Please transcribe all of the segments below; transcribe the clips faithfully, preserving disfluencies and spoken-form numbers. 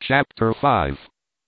Chapter five,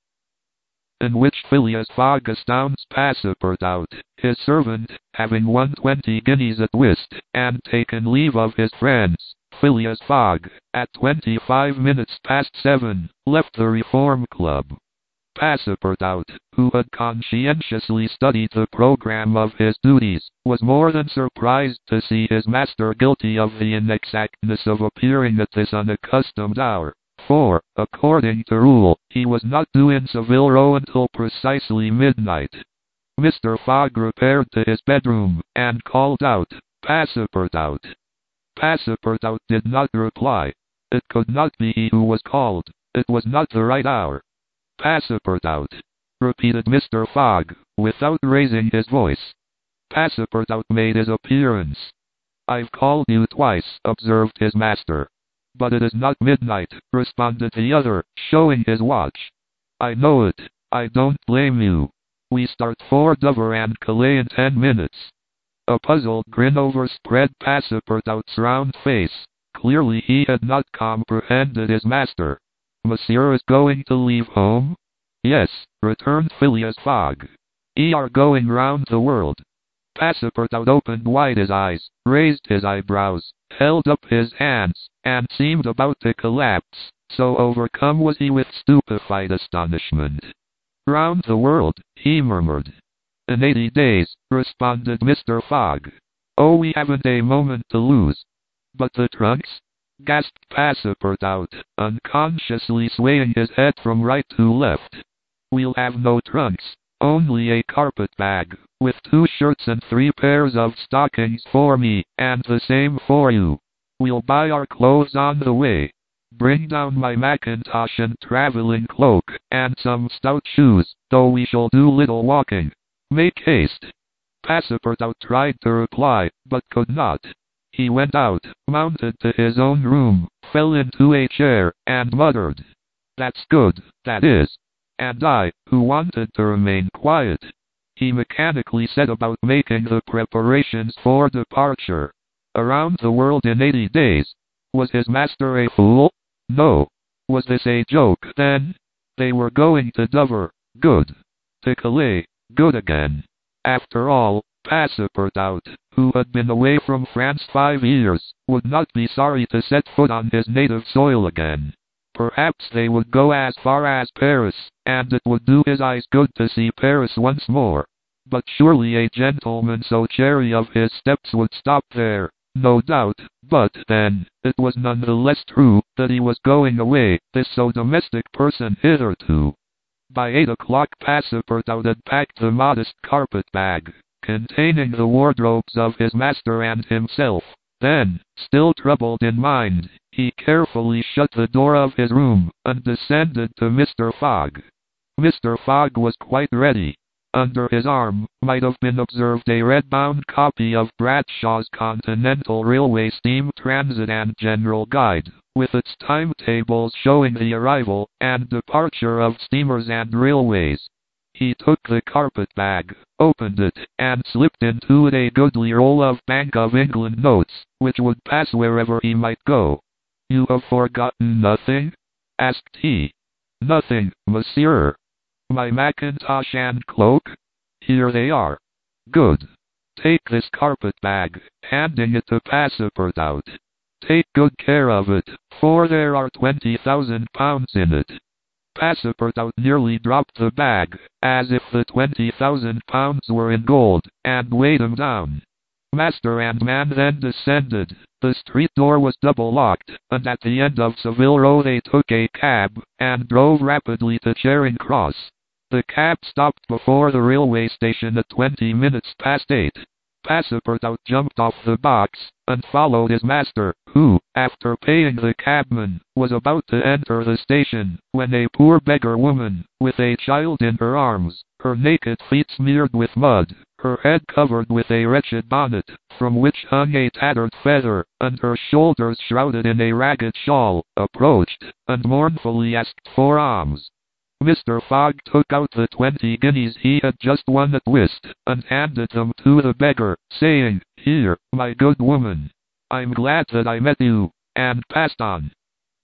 in which Phileas Fogg astounds Passepartout, his servant, having won twenty guineas at whist, and taken leave of his friends. Phileas Fogg, at twenty-five minutes past seven, left the Reform Club. Passepartout, who had conscientiously studied the program of his duties, was more than surprised to see his master guilty of the inexactness of appearing at this unaccustomed hour. For, according to rule, he was not due in Savile Row until precisely midnight. Mister Fogg repaired to his bedroom, and called out, "Passepartout." Passepartout did not reply. It could not be he who was called. It was not the right hour. "Passepartout," repeated Mister Fogg, without raising his voice. Passepartout made his appearance. "I've called you twice," observed his master. "But it is not midnight," responded the other, showing his watch. "I know it. I don't blame you. We start for Dover and Calais in ten minutes." A puzzled grin overspread Passepartout's round face. Clearly he had not comprehended his master. "Monsieur is going to leave home?" "Yes," returned Phileas Fogg. "We are going round the world." Passepartout opened wide his eyes, raised his eyebrows, held up his hands, and seemed about to collapse, so overcome was he with stupefied astonishment. "Round the world," he murmured. "In eighty days," responded Mister Fogg. "Oh, we haven't a moment to lose." "But the trunks?" gasped Passepartout, unconsciously swaying his head from right to left. "We'll have no trunks. Only a carpet bag, with two shirts and three pairs of stockings for me, and the same for you. We'll buy our clothes on the way. Bring down my mackintosh and traveling cloak, and some stout shoes, though we shall do little walking. Make haste." Passepartout tried to reply, but could not. He went out, mounted to his own room, fell into a chair, and muttered, "That's good, that is. And I, who wanted to remain quiet." He mechanically set about making the preparations for departure. Around the world in eighty days. Was his master a fool? No. Was this a joke, then? They were going to Dover. Good. To Calais. Good again. After all, Passepartout, who had been away from France five years, would not be sorry to set foot on his native soil again. Perhaps they would go as far as Paris, and it would do his eyes good to see Paris once more. But surely a gentleman so chary of his steps would stop there. No doubt, but then, it was none the less true that he was going away, this so domestic person hitherto. By eight o'clock Passepartout had packed the modest carpet bag, containing the wardrobes of his master and himself. Then, still troubled in mind, he carefully shut the door of his room, and descended to Mister Fogg. Mister Fogg was quite ready. Under his arm might have been observed a red-bound copy of Bradshaw's Continental Railway Steam Transit and General Guide, with its timetables showing the arrival and departure of steamers and railways. He took the carpet bag, opened it, and slipped into it a goodly roll of Bank of England notes, which would pass wherever he might go. "You have forgotten nothing?" asked he. "Nothing, monsieur." "My mackintosh and cloak?" "Here they are." "Good. Take this carpet bag," handing it to Passepartout. "Take good care of it, for there are twenty thousand pounds in it." Passepartout nearly dropped the bag, as if the twenty thousand pounds were in gold, and weighed him down. Master and man then descended. The street door was double-locked, and at the end of Savile Row they took a cab, and drove rapidly to Charing Cross. The cab stopped before the railway station at twenty minutes past eight. Passepartout jumped off the box, and followed his master, who, after paying the cabman, was about to enter the station, when a poor beggar woman, with a child in her arms, her naked feet smeared with mud, her head covered with a wretched bonnet, from which hung a tattered feather, and her shoulders shrouded in a ragged shawl, approached, and mournfully asked for alms. Mister Fogg took out the twenty guineas he had just won at whist, and handed them to the beggar, saying, "Here, my good woman. I'm glad that I met you," and passed on.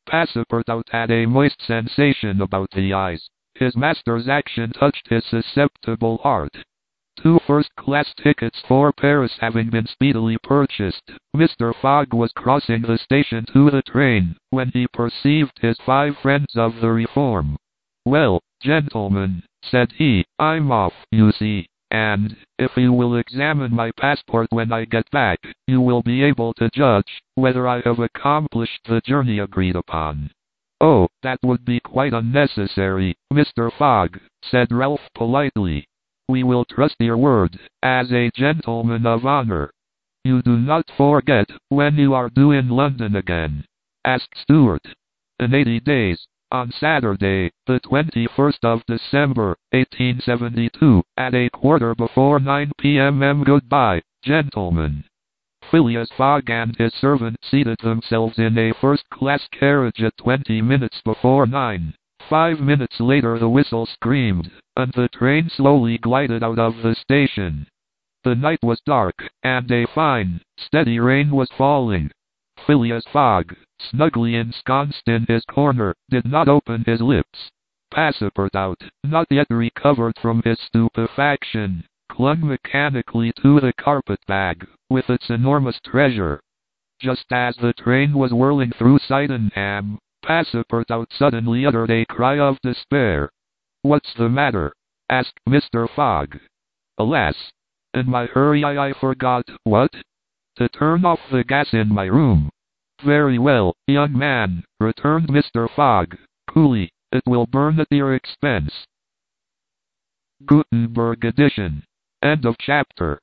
Passepartout had a moist sensation about the eyes. His master's action touched his susceptible heart. Two first-class tickets for Paris having been speedily purchased, Mister Fogg was crossing the station to the train, when he perceived his five friends of the Reform. "Well, gentlemen," said he, "I'm off, you see, and, if you will examine my passport when I get back, you will be able to judge whether I have accomplished the journey agreed upon." "Oh, that would be quite unnecessary, Mister Fogg," said Ralph politely. "We will trust your word, as a gentleman of honor." "You do not forget when you are due in London again?" asked Stuart. "In eighty days, on Saturday, the twenty-first of December, eighteen seventy-two, at a quarter before nine p m Goodbye, gentlemen." Phileas Fogg and his servant seated themselves in a first-class carriage at twenty minutes before nine. Five minutes later the whistle screamed, and the train slowly glided out of the station. The night was dark, and a fine, steady rain was falling. Phileas Fogg, snugly ensconced in his corner, did not open his lips. Passepartout, not yet recovered from his stupefaction, clung mechanically to the carpet-bag, with its enormous treasure. Just as the train was whirling through Sydenham, Passepartout suddenly uttered a cry of despair. "What's the matter?" asked Mister Fogg. "Alas! In my hurry I, I forgot, what? To turn off the gas in my room." "Very well, young man," returned Mister Fogg, coolly, "it will burn at your expense." Gutenberg edition. End of chapter.